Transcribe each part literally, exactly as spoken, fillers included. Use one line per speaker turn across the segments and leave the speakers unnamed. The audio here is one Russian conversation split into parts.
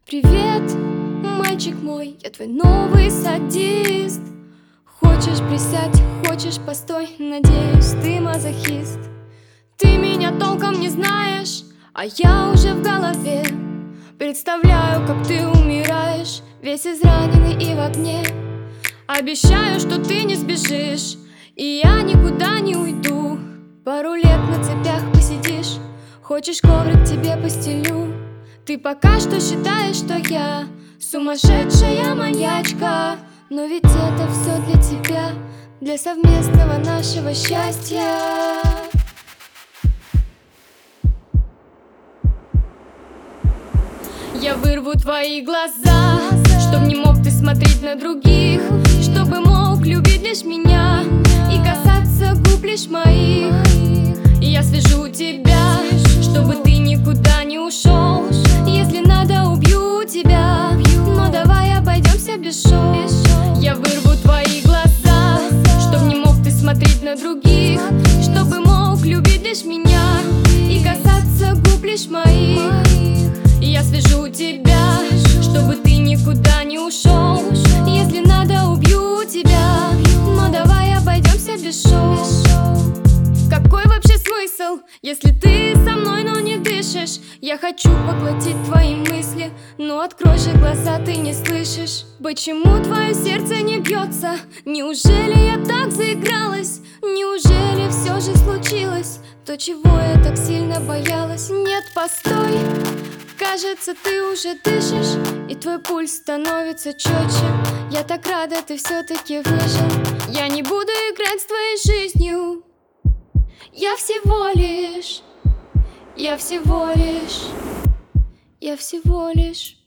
Привет, мальчик мой, я твой новый садист. Хочешь присядь, хочешь постой, надеюсь, ты мазохист. Ты меня толком не знаешь, а я уже в голове. Представляю, как ты умираешь, весь израненный и в огне. Обещаю, что ты не сбежишь, и я никуда не уйду. Пару лет на цепях посидишь, хочешь коврик тебе постелю. Ты пока что считаешь, что я сумасшедшая маньячка, но ведь это все для тебя, для совместного нашего счастья. Я вырву твои глаза, чтоб не мог ты смотреть на других, чтобы мог любить лишь меня и касаться губ лишь моих. Я свяжу тебя, чтобы ты никуда не ушел. Если надо, убью тебя, но давай обойдемся без шоу. Я вырву твои глаза, чтоб не мог ты смотреть на других, чтобы мог любить лишь меня и касаться губ лишь моих. Я свяжу тебя, чтобы ты никуда не ушел. Если надо, убью тебя, но давай обойдемся без шоу. Какой вообще смысл, если ты со мной, но не дышишь? Я хочу поглотить твои мысли, но открой же глаза, ты не слышишь. Почему твое сердце не бьется? Неужели я так заигралась? Неужели все же случилось то, чего я так сильно боялась? Нет, постой, кажется, ты уже дышишь, и твой пульс становится четче. Я так рада, ты все-таки выжил. Я не буду играть с твоей жизнью. Я всего лишь, я всего лишь, я всего лишь.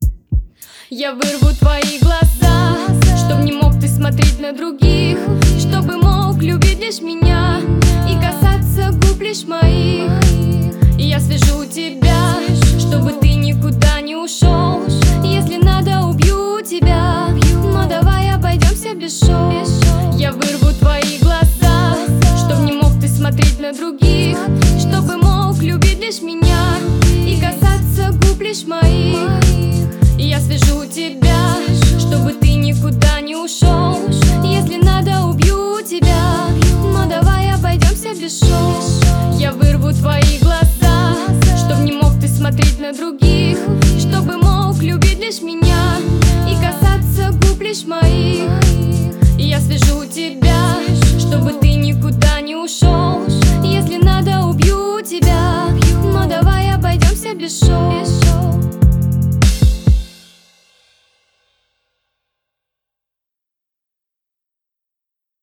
Я вырву твои глаза, чтоб не мог ты смотреть на других, чтобы мог любить лишь меня и касаться губ лишь моих. Я свяжу тебя, чтобы ты никуда не ушел. Если надо, убью тебя, но давай обойдемся без шоу. Я вырву твои глаза, чтоб не мог ты смотреть на других, чтобы мог любить лишь меня и касаться губ лишь моих. Я свяжу тебя, чтобы ты никуда не ушел. Если надо, убью тебя, но давай обойдемся без шоу. Я вырву твои глаза, чтоб не мог ты смотреть на других, чтобы мог любить лишь меня и касаться губ лишь моих. Я свяжу тебя, чтобы ты